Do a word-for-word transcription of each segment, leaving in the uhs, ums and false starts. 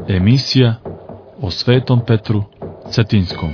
Emisija o Svetom Petru Cetinskom.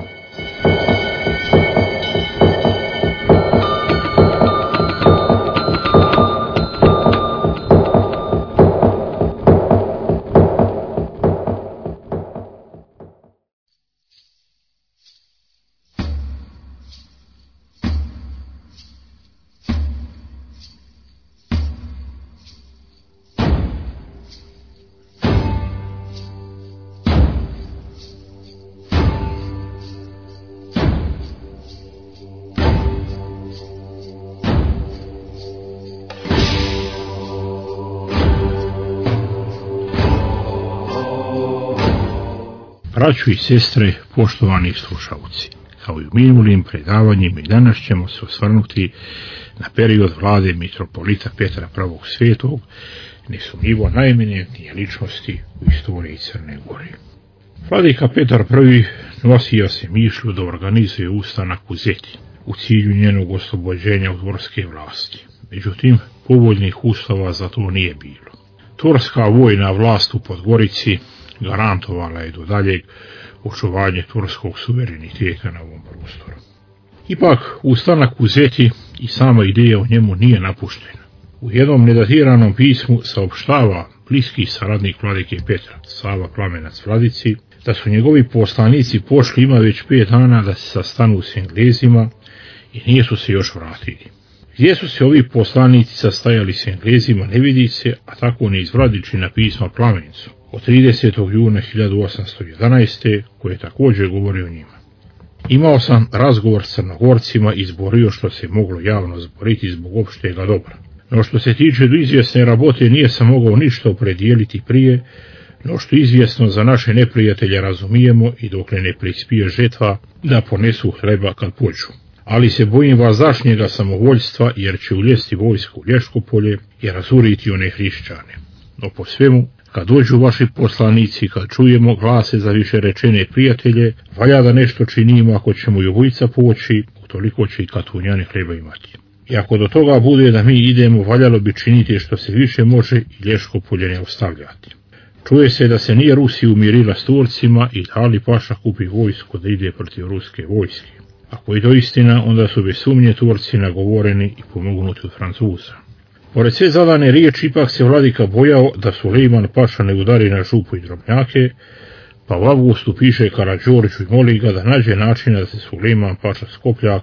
Braćo i sestre, poštovani slušalci, kao i u minulim predavanjima i danas ćemo se osvrnuti na period vlade mitropolita Petra prvog Svetog, nesumnjivo najeminentnije ličnosti u istoriji Crne Gore. Vladika Petar prvi nosio se mišlju da organizuje ustanak u Zeti u cilju njenog oslobođenja od dvorske vlasti. Međutim, povoljnih uslova za to nije bilo. Turska vojna vlast u Podgorici garantovala je do daljeg očuvanje turskog suvereniteta na ovom prostoru. Ipak, ustanak u Zeti i sama ideja o njemu nije napuštena. U jednom nedatiranom pismu saopštava bliski saradnik vladike Petra, Sava Plamenac Vladici, da su njegovi poslanici pošli ima već pet dana da se sastanu s Englezima i nisu se još vratili. Gdje su se ovi poslanici sastajali s Englezima ne vidi se, a tako ne iz Vladičina pisma Plamencu od tridesetog juna hiljadu osamsto jedanaeste. koje također govori o njima. Imao sam razgovor s Crnogorcima i zborio što se moglo javno zboriti zbog opštega dobra. No što se tiče do izvjesne rabote nije sam mogao ništa opredijeliti prije, no što izvjesno za naše neprijatelje razumijemo i dokle ne prispije žetva da ponesu hleba kad pođu. Ali se bojim vazašnjega samovoljstva jer će uljesti vojsku u Lješkopolje i razuriti one hrišćane. No po svemu, kad dođu vaši poslanici, kad čujemo glase za više rečene prijatelje, valja da nešto činimo ako ćemo i obojica poći, utoliko će i Katunjani hleba imati. I ako do toga bude da mi idemo, valjalo bi činiti što se više može i Lješkopolje ne ostavljati. Čuje se da se nije Rusija umirila s Turcima i da Ali Paša kupi vojsku da ide protiv ruske vojske. Ako je to istina, onda su bez sumnje Turci nagovoreni i pomognuti od Francuza. Pored sve zadane riječi, ipak se vladika bojao da Sulejman Paša ne udari na Župu i Drobnjake, pa u avgustu piše Karađorđu i moli ga da nađe načina da se Sulejman Paša Skopljak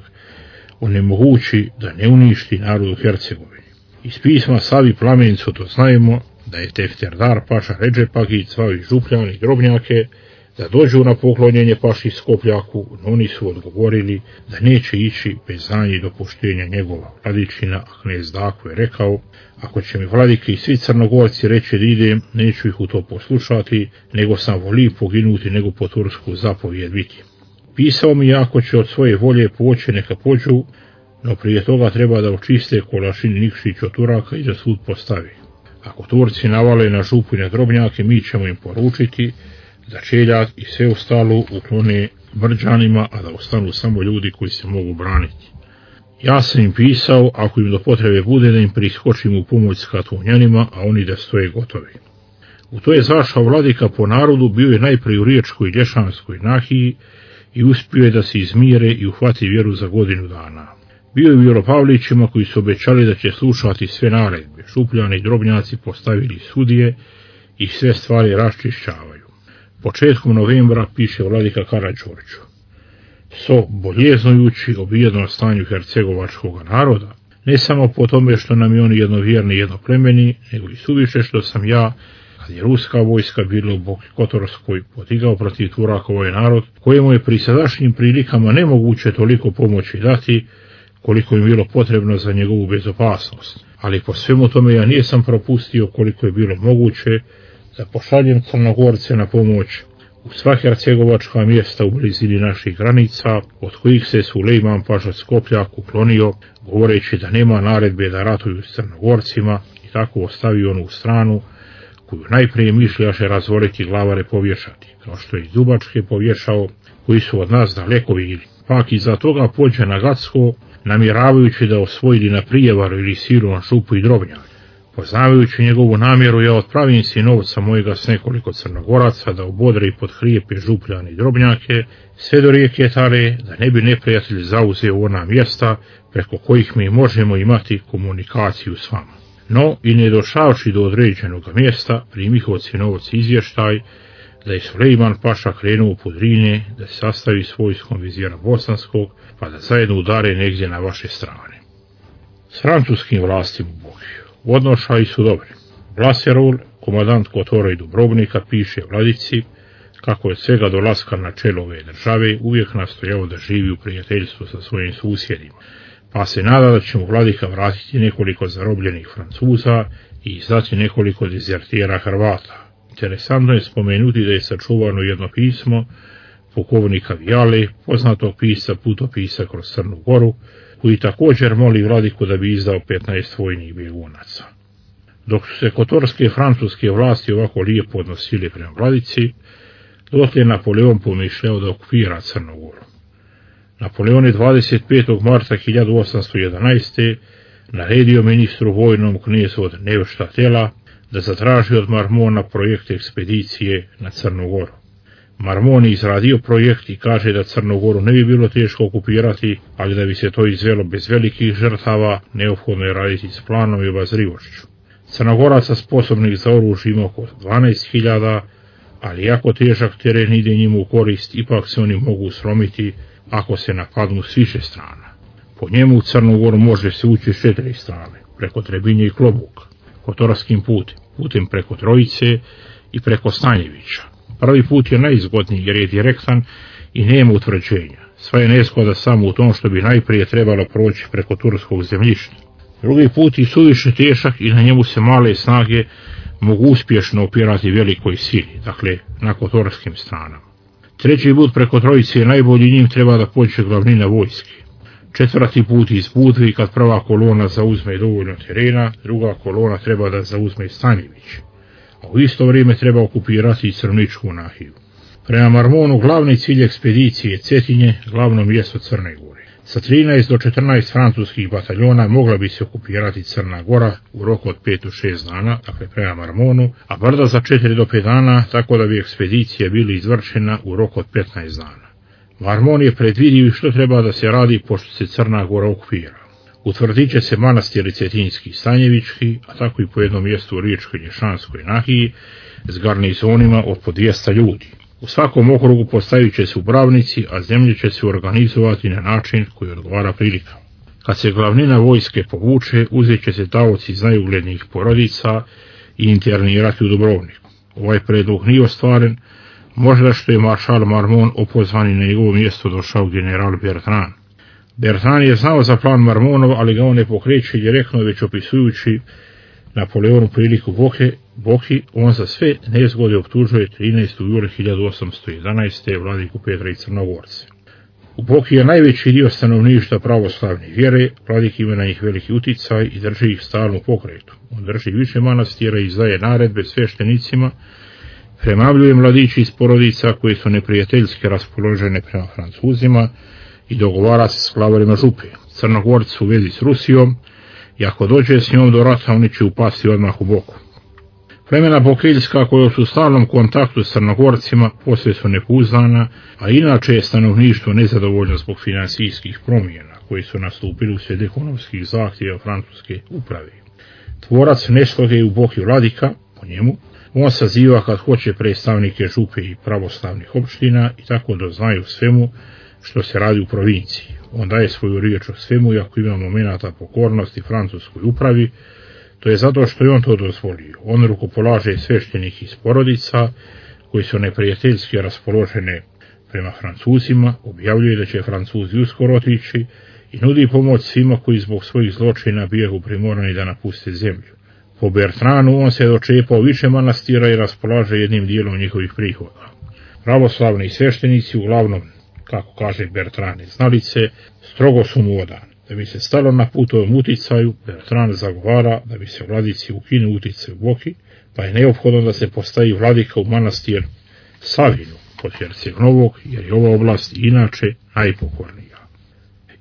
onemogući da ne uništi narod u Hercegovini. Iz pisma Savi Plamencu doznajemo da je Tefterdar Paša Redžepagić zvao i Župljan i Drobnjake da dođu na poklonjenje Paši Skopljaku, no oni su odgovorili da neće ići bez znanja i dopuštenja njegova Vladičina, a knez Dako je rekao: ako će mi vladike i svi Crnogorci reći da idem, neću ih u to poslušati, nego sam voliji poginuti nego po tursku zapovijed biti. Pisao mi ako će od svoje volje poći neka pođu, no prije toga treba da očiste Kolašin Nikšić od Turaka i da sud postavi. Ako Turci navale na Župu i na Drobnjake, mi ćemo im poručiti da Čeljak i sve ostalo uklone Brđanima, a da ostanu samo ljudi koji se mogu braniti. Ja sam im pisao, ako im do potrebe bude, da im priskočim u pomoć s Katunjanima, a oni da stoje gotovi. U to je zašao vladika po narodu, bio je najprije u Riječkoj i Lješanskoj nahiji i uspio je da se izmire i uhvati vjeru za godinu dana. Bio je u Vjeropavlićima koji su obećali da će slušati sve naredbe. Župljani i Drobnjaci postavili sudije i sve stvari raščišćavaju. Početkom novembra piše vladika Karađorđu: so boljeznujući o bijednom stanju hercegovačkog naroda, ne samo po tome što nam je oni jednovjerni i jednoplemeni, nego i suviše što sam ja, kad je ruska vojska bila u Boki Kotorskoj, podigao protiv Turaka ovaj narod, kojemu je pri sadašnjim prilikama nemoguće toliko pomoći dati, koliko je bilo potrebno za njegovu bezopasnost. Ali po svemu tome ja nisam propustio koliko je bilo moguće da pošaljem Crnogorce na pomoć u sva hercegovačka mjesta u blizini naših granica, od kojih se Sulejman Paša Skopljak uklonio, govoreći da nema naredbe da ratuju s Crnogorcima, i tako ostavio onu stranu koju najprije mišljaše razvoriti glavare povješati, kao što je i Dubačke povješao, koji su od nas daleko bili. Pak iza toga pođe na Gacko, namjeravajući da osvojili na prijevaru ili silu na Župu i Drobnjak. Poznavajući njegovu namjeru, ja otpravim sinovca mojega s nekoliko Crnogoraca da obodre i podhrijepe Župljane i Drobnjake, sve do rijeke Tare, da ne bi neprijatelj zauzeo ona mjesta preko kojih mi možemo imati komunikaciju s vama. No, i ne došavši do određenog mjesta, primih od sinovac izvještaj da je Sulejman Paša krenuo u Podrinje, da se sastavi s vojskom vizira Bosanskog, pa da zajedno udare negdje na vaše strane. S francuskim vlastima u Bohiju odnošaji su dobri. Vlaserol, komadant Kotora i Dubrovnika, piše Vladici kako je od svega dolaska na čelo ove države uvijek nastojao da živi u prijateljstvu sa svojim susjedima, pa se nada da će mu Vladika vratiti nekoliko zarobljenih Francuza i izdati nekoliko dezertera Hrvata. Interesantno je spomenuti da je sačuvano jedno pismo pukovnika Vijale, poznatog pisca putopisa kroz Crnu Goru, koji također moli Vladiku da bi izdao petnaest vojnih bjegunaca. Dok su se kotorske francuske vlasti ovako lijepo odnosili prema Vladici, dotle je Napoleon pomišljao da okupira Crnu Goru. Napoleon je dvadeset petog marta hiljadu osamsto jedanaeste. naredio ministru vojnom knezu od Nevštatela da zatraži od Marmona projekt ekspedicije na Crnu Goru. Marmon je izradio projekt i kaže da Crnu Goru ne bi bilo teško okupirati, ali da bi se to izvelo bez velikih žrtava, neophodno je raditi s planom i obazrivošću. Crnogoraca sposobnih za oružje ima oko dvanaest hiljada, ali jako težak teren ide njima u korist, ipak se oni mogu slomiti ako se napadnu s više strana. Po njemu u Crnu Goru može se ući s četiri strane, preko Trebinje i Klobuka, Kotorskim putem, putem preko Trojice i preko Stanjevića. Prvi put je najizgodniji jer je direktan i nema utvrđenja. Sva je nezgoda samo u tom što bi najprije trebalo proći preko turskog zemljišta. Drugi put je suviše težak i na njemu se male snage mogu uspješno opirati velikoj sili, dakle na kotorskim stranama. Treći put preko Trojice je najbolji, njim treba da pođe glavnina vojske. Četvrti put iz Budve, kad prva kolona zauzme dovoljno terena, druga kolona treba da zauzme Stanjević, a u isto vrijeme treba okupirati i Crničku nahiju. Prema Marmonu glavni cilj ekspedicije je Cetinje, glavno mjesto Crne Gore. Sa trinaest do četrnaest francuskih bataljona mogla bi se okupirati Crna Gora u roku od pet do šest dana, dakle prema Marmonu, a Brda za četiri do pet dana, tako da bi ekspedicija bila izvršena u roku od petnaest dana. Marmon je predvidio što treba da se radi pošto se Crna Gora okupira. Utvrdit će se manastiri Cetinjski i Stanjevički, a tako i po jednom mjestu u Riječkoj Nješanskoj nahiji s garnizonima od po dvjesto ljudi. U svakom okrugu postavit će se upravnici, a zemlje će se organizovati na način koji odgovara prilikama. Kad se glavnina vojske povuče, uzet će se taoci iz najuglednijih porodica i internirati u Dubrovniku. Ovaj predlog nije ostvaren, možda što je maršal Marmon opozvani na njegovo mjesto došao general Bertrand. Bertrand je znao za plan Marmonov, ali ga on ne pokreće direktno, već opisujući Napoleonu priliku Bohe, Bohi, on za sve nezgode optužuje trinaestog jula hiljadu osamsto jedanaeste. vladiku Petra i Crnogorce. U Bohi je najveći dio stanovništva pravoslavne vjere, vladik ima na njih veliki uticaj i drži ih stalno u pokretu. On drži više manastira i izdaje naredbe sveštenicima, premavljuje mladići iz porodica koji su neprijateljski raspoložene prema Francuzima i dogovara se s glavarima župe. Crnogorci su u vezi s Rusijom i ako dođe s njom do rata, oni će upasti odmah u Boku. Plemena Bokeljska koja su u stalnom kontaktu s Crnogorcima poslije su nepouzdana, a inače je stanovništvo nezadovoljno zbog financijskih promjena koji su nastupili uslijed ekonomskih zahtjeva francuske uprave. Tvorac nesloge je u Bohi Vladika, po njemu, on saziva kad hoće predstavnike župe i pravoslavnih opština i tako doznaju svemu što se radi u provinciji. On daje svoju riječ o svemu i ako ima momenata pokornosti francuskoj upravi, to je zato što je on to dozvolio. On rukopolaže sveštenih iz porodica koji su neprijateljski raspoložene prema Francuzima, objavljuje da će Francuzi uskoro otići i nudi pomoć svima koji zbog svojih zločina bjehu primorani da napuste zemlju. Po Bertrandu on se dočepao više manastira i raspolaže jednim dijelom njihovih prihoda. Pravoslavni sveštenici, uglavnom, kako kaže Bertrand, znalice, strogo su mu odani. Da bi se stalo na putovom uticaju, Bertrand zagovara da bi se vladici ukinu uticaj u Boki, pa je neophodno da se postavi vladika u manastir Savinu kod Herceg Novog, jer je ova oblast inače najpokornija.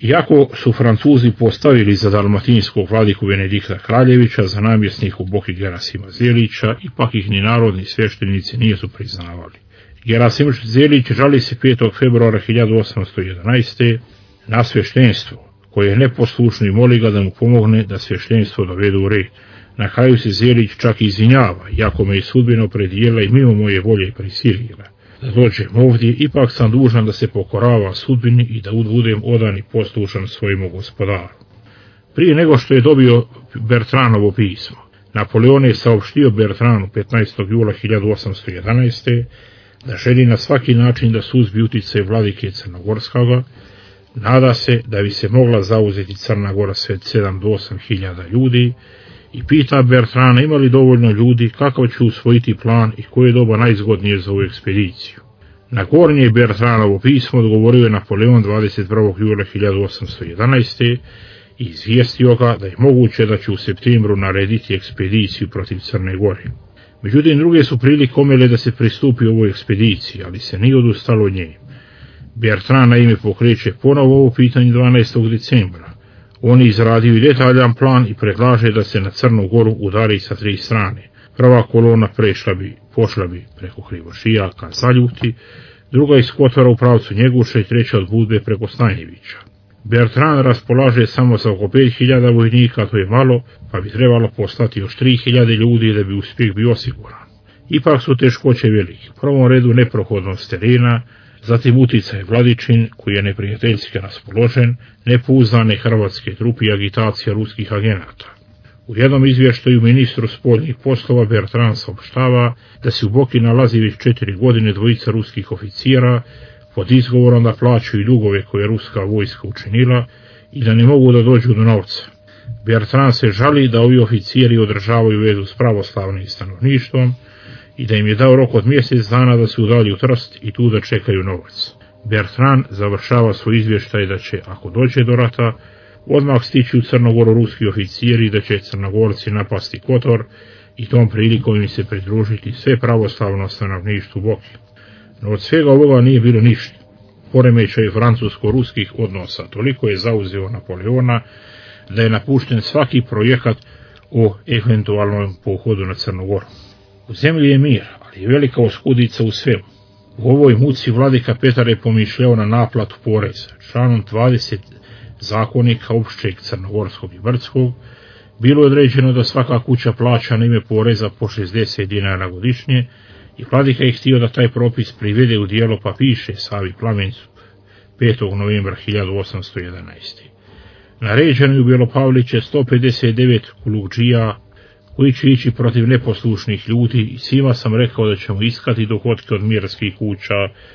Iako su Francuzi postavili za dalmatinskog vladiku Benedikta Kraljevića za namjesniku Boki Gerasima Zelića, ipak ih ni narodni sveštenici nisu priznavali. Gerasim Zelić žali se petog februara hiljadu osamsto jedanaeste. na sveštenstvo, koje je neposlušno i moli ga da mu pomogne da sveštenstvo dovedu u red. Na kraju se Zelić čak izvinjava, iako me je sudbina opredijela i mimo moje volje prisilila da dođem ovdje, ipak sam dužan da se pokorava sudbini i da budem odan i poslušan svojemu gospodaru. Prije nego što je dobio Bertranovo pismo, Napoleon je saopštio Bertranu petnaestog jula hiljadu osamsto jedanaeste. da želi na svaki način da suzbi utjecaj vladike Crnogorskoga. Nada se da bi se mogla zauzeti Crna Gora sve sedam do osam hiljada ljudi i pita Bertrana ima li dovoljno ljudi, kakav će usvojiti plan i koje je doba najzgodnije za ovu ekspediciju. Na gornje Bertranovo pismo odgovorio je Napoleon dvadeset prvog jula hiljadu osamsto jedanaeste. i izvijestio ga da je moguće da će u septembru narediti ekspediciju protiv Crne Gore. Međutim, druge su prilike omele da se pristupi ovoj ekspediciji, ali se nije odustalo od nje. Bertrand na ime pokreće ponovo ovo pitanje dvanaestog decembra. On je izradio i detaljan plan i predlaže da se na Crnu Goru udari sa tri strane. Prva kolona prešla bi, pošla bi preko Krivošija ka Zaljuti, druga iz Kotvara u pravcu Njeguša i treća od Budve preko Stanjevića. Bertrand raspolaže samo sa oko pet hiljada vojnika, to je malo, pa bi trebalo poslati još tri hiljade ljudi da bi uspjeh bio osiguran. Ipak su teškoće velike. U prvom redu neprohodnost terena, zatim uticaj vladičin koji je neprijateljski raspoložen, nepouzdane hrvatske trupe i agitacija ruskih agenata. U jednom izvještaju ministru spoljnih poslova Bertrand saopštava da se u Boki nalazi već četiri godine dvojica ruskih oficira pod izgovorom da plaćaju dugove koje je ruska vojska učinila i da ne mogu da dođu do novca. Bertrand se žali da ovi oficiri održavaju vezu s pravoslavnim stanovništvom i da im je dao rok od mjesec dana da se udalji u Trst i tu da čekaju novac. Bertrand završava svoj izvještaj da će, ako dođe do rata, odmah stići u Crnogoru ruski oficiri i da će Crnogorci napasti Kotor i tom prilikom im se pridružiti sve pravoslavno stanovništvo Boki. No od svega ovoga nije bilo ništa. Poremećaj francusko-ruskih odnosa toliko je zauzeo Napoleona da je napušten svaki projekat o eventualnom pohodu na Crnogoru. U zemlji je mir, ali je velika oskudica u svemu. U ovoj muci vladika Petar je pomišljao na naplatu poreza. Članom dvadeset zakonika općeg crnogorskog i brdskog bilo je određeno da svaka kuća plaća na ime poreza po šezdeset dinara godišnje i vladika je htio da taj propis privede u djelo, pa piše Savi Plamencu petog novembra hiljadu osamsto jedanaeste. Naređeno je u Bjelopavliće sto pedeset devet kulugdžija koji će ići protiv neposlušnih ljudi i svima sam rekao da ćemo iskati dohotke od mirskih kuća,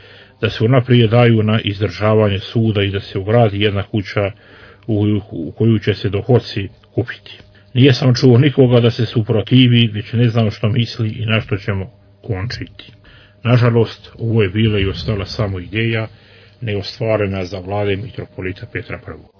da se unaprijed daju na izdržavanje suda i da se ugradi jedna kuća u koju će se dohoci kupiti. Nije sam čuo nikoga da se suprotivi, već ne znam što misli i na što ćemo končiti. Nažalost, ovo je bila i ostala samo ideja, neostvarena za vlade mitropolita Petra prvog.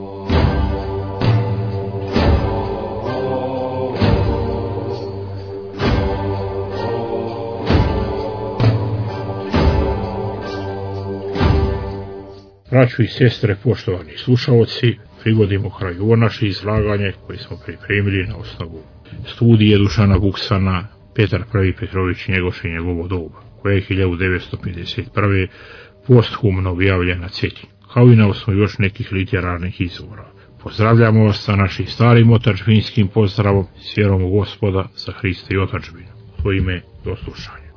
Braćo i sestre, poštovani slušalci, privodimo kraju ovo naše izlaganje koje smo pripremili na osnovu studije Dušana Buksana, Petar prvi Petrović Njegoš i njegovo doba, koje je hiljadu devetsto pedeset prve. posthumno objavljena na Cetinju, kao i na osnovu još nekih literarnih izvora. Pozdravljamo vas sa našim starim otadžbinskim pozdravom, s vjerom u Gospoda, za Hrista i otadžbinu. U ime, do slušanja.